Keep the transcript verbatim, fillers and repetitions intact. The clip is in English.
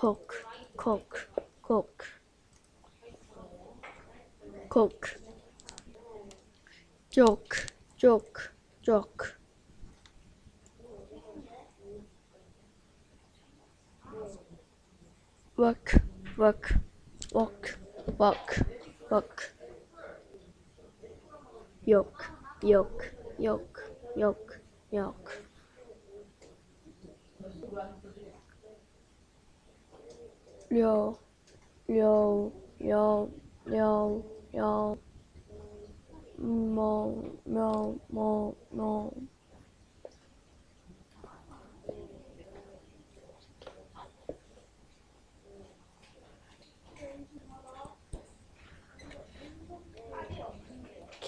cook, cook, cook, cook, joke, joke, joke, work, work, walk, walk, walk, yoke, yoke, yoke, yoke, yoke, yo, yo, yo, yo, yo, mo, mo, mo, mo.